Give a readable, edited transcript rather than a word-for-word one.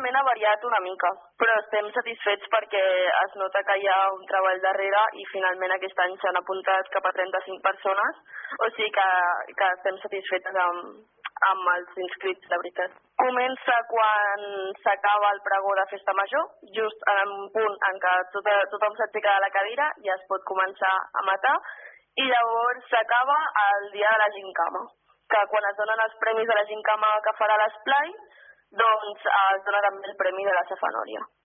últimament ha variat una mica, però estem satisfets perquè es nota que hi ha un treball darrere i finalment aquest any s'han apuntat cap a 35 persones, o sigui que estem satisfetes amb els inscrits, la veritat. Comença quan s'acaba el pregó de festa major, just en un punt en què tothom s'aixeca de la cadira i es pot començar a matar, i llavors s'acaba el dia de la gincama, que quan es donen els premis de la gincama que farà l'esplai, doncs es dona també el premi de la safanòria.